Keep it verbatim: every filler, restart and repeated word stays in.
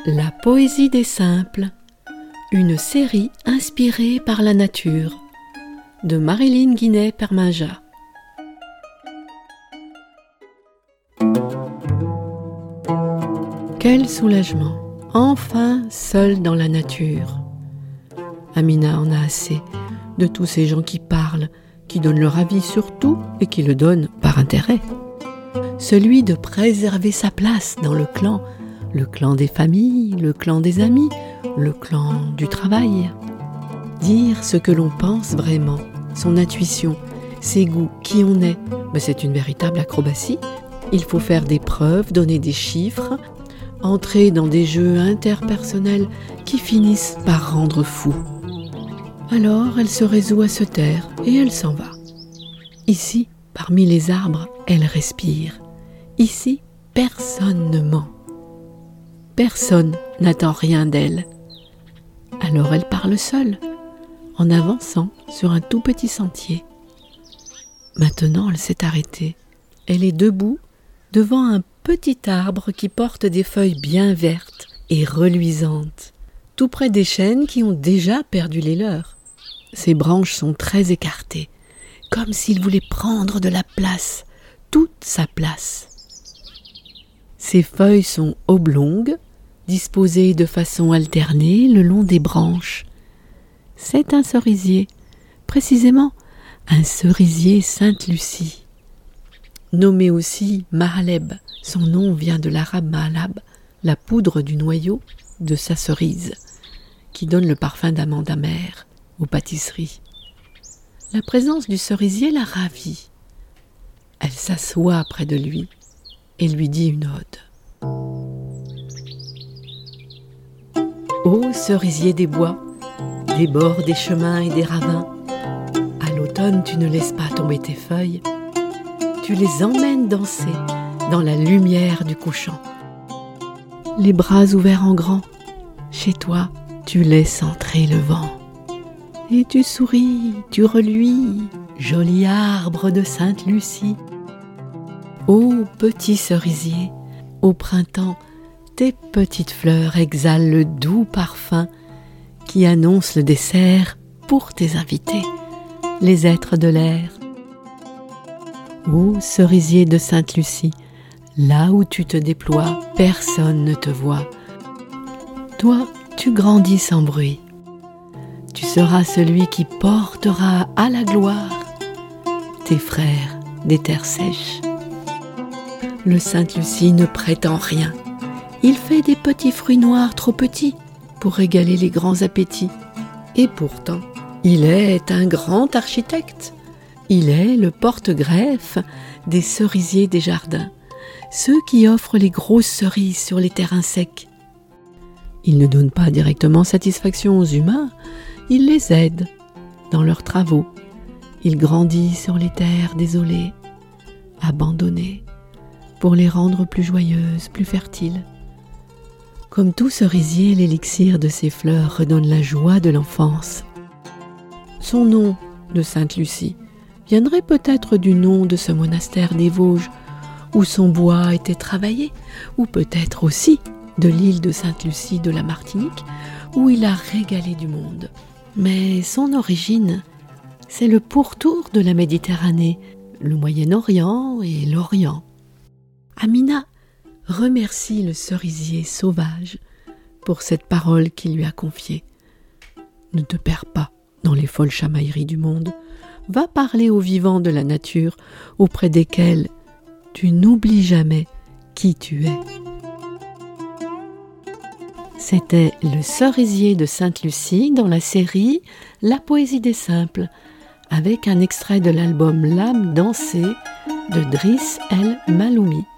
La poésie des simples, une série inspirée par la nature, de Marilyn Guinet-Perminja. Quel soulagement, enfin seule dans la nature. Amina en a assez de tous ces gens qui parlent, qui donnent leur avis sur tout et qui le donnent par intérêt. Celui de préserver sa place dans le clan, le clan des familles, le clan des amis, le clan du travail. Dire ce que l'on pense vraiment, son intuition, ses goûts, qui on est, ben c'est une véritable acrobatie. Il faut faire des preuves, donner des chiffres, entrer dans des jeux interpersonnels qui finissent par rendre fou. Alors elle se résout à se taire et elle s'en va. Ici, parmi les arbres, elle respire. Ici, personne ne ment. Personne n'attend rien d'elle. Alors elle parle seule, en avançant sur un tout petit sentier. Maintenant, elle s'est arrêtée. Elle est debout devant un petit arbre qui porte des feuilles bien vertes et reluisantes, tout près des chênes qui ont déjà perdu les leurs. Ses branches sont très écartées, comme s'il voulait prendre de la place, toute sa place. Ses feuilles sont oblongues, disposées de façon alternée le long des branches. C'est un cerisier, précisément un cerisier Sainte-Lucie. Nommé aussi Mahaleb, son nom vient de l'arabe Mahalab, la poudre du noyau de sa cerise, qui donne le parfum d'amande amère aux pâtisseries. La présence du cerisier la ravit. Elle s'assoit près de lui et lui dit une ode. Ô cerisier des bois, des bords des chemins et des ravins, à l'automne tu ne laisses pas tomber tes feuilles, tu les emmènes danser dans la lumière du couchant. Les bras ouverts en grand, chez toi tu laisses entrer le vent. Et tu souris, tu reluis, joli arbre de Sainte-Lucie. Ô petit cerisier, au printemps, tes petites fleurs exhalent le doux parfum qui annonce le dessert pour tes invités, les êtres de l'air. Ô cerisier de Sainte-Lucie, là où tu te déploies, personne ne te voit. Toi, tu grandis sans bruit. Tu seras celui qui portera à la gloire tes frères des terres sèches. Le Sainte-Lucie ne prétend rien. Il fait des petits fruits noirs trop petits pour régaler les grands appétits. Et pourtant, il est un grand architecte. Il est le porte-greffe des cerisiers des jardins, ceux qui offrent les grosses cerises sur les terrains secs. Il ne donne pas directement satisfaction aux humains, il les aide dans leurs travaux. Il grandit sur les terres désolées, abandonnées, pour les rendre plus joyeuses, plus fertiles. Comme tout cerisier, l'élixir de ses fleurs redonne la joie de l'enfance. Son nom de Sainte-Lucie viendrait peut-être du nom de ce monastère des Vosges, où son bois était travaillé, ou peut-être aussi de l'île de Sainte-Lucie de la Martinique, où il a régalé du monde. Mais son origine, c'est le pourtour de la Méditerranée, le Moyen-Orient et l'Orient. Amina remercie le cerisier sauvage pour cette parole qu'il lui a confiée. Ne te perds pas dans les folles chamailleries du monde. Va parler aux vivants de la nature, auprès desquels tu n'oublies jamais qui tu es. C'était le cerisier de Sainte-Lucie dans la série La poésie des simples, avec un extrait de l'album L'âme dansée de Driss El Maloumi.